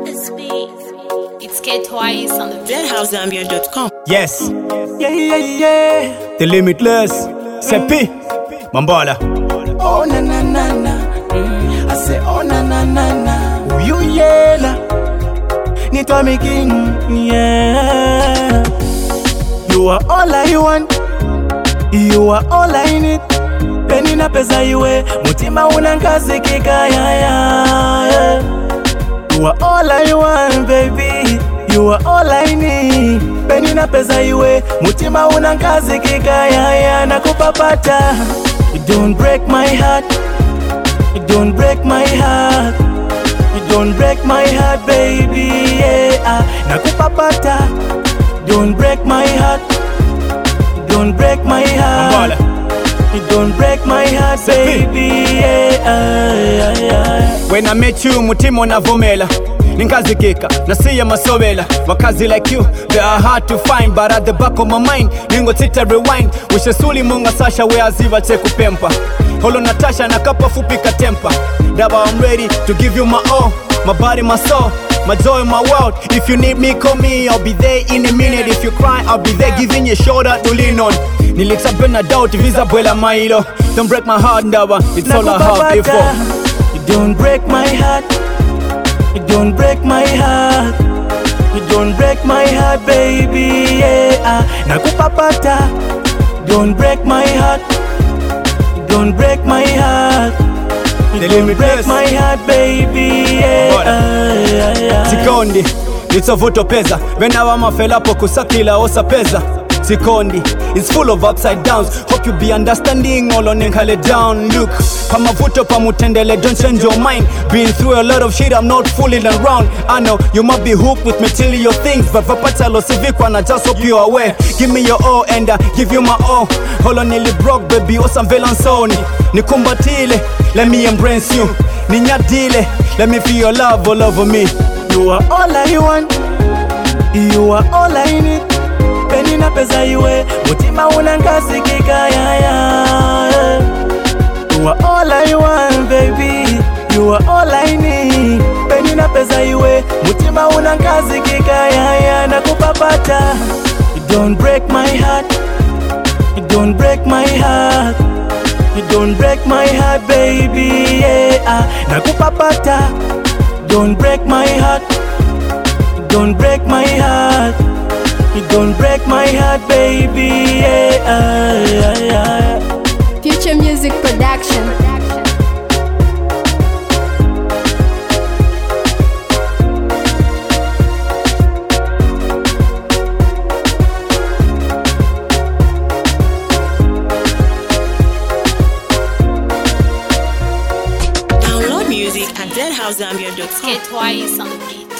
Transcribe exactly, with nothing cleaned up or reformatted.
this beat. It's K Twice on the dead house zambia dot com. Yes, Yeah, yeah, yeah. the limitless. Sepi, Mambala. Oh, na, na, na, na. I say, oh, na, na, na, na. You, yeah. Nitwa me king, yeah. You are all I want. You are all I need. Peni na pesa iwe mutima unankazikika, yeah, yeah. You are all I want, baby. You are all I need. Peni na pesa iwe mutima unankazikika, yeah, yeah. Nakupapata. You don't break my heart. You don't break my heart. You don't break my heart, baby, yeah. Nakupapata. Don't break my heart. You don't break my heart. You don't break my heart, baby, yeah, yeah, yeah. When I met you, mutima unavumela Ninkazikika, nasiya masobela. Wakazi like you, they are hard to find. But at the back of my mind, ningo tita rewind. Wishe suli munga sasha wea ziva cheku pempa. Holo Natasha na kapa fupi katempa. Daba, I'm ready to give you my all. My body, my soul, my joy, my world. If you need me, call me, I'll be there in a minute. If you cry, I'll be there giving you a shoulder to lean on. Nilitapena doubt, visa bwela mailo. Don't break my heart, Ndaba, it's all I have before. You don't break my heart. You don't break my heart. You don't break my heart, baby, yeah. Nakupapata. Don't break my heart. You don't break my heart. You don't break my heart, baby, yeah. Sikondi, nitsovuto peza. Vena wa mafela po kusakila osa peza. Sikondi, it's full of upside downs. Hope you be understanding all on enkale down. Look, pamavuto pamutendele, don't change your mind. Been through a lot of shit, I'm not fooling around. I know you might be hooked with material things, but vapatalo civic one, I just hope you're aware. Give me your all and I give you my all. Holo nili broke, baby, osam velansoni. Nikumbatile, let me embrace you. Ninyadile, let me feel your love all over me. You are all I want. You are all I need. Peni na pesa iwe mutima unankazikika, yeah, yeah. You are all I want, baby. You are all I need. Peni na pesa iwe mutima unankazikika, yeah, yeah. Nakupapata. You don't break my heart. You don't break my heart. You don't break my heart, baby, yeah. Nakupapata. Don't break my heart. You don't break my heart. You don't break my heart, baby, yeah, yeah, yeah. Future Music Production. Download music at dead house zambia dot com. K Twice on the beat.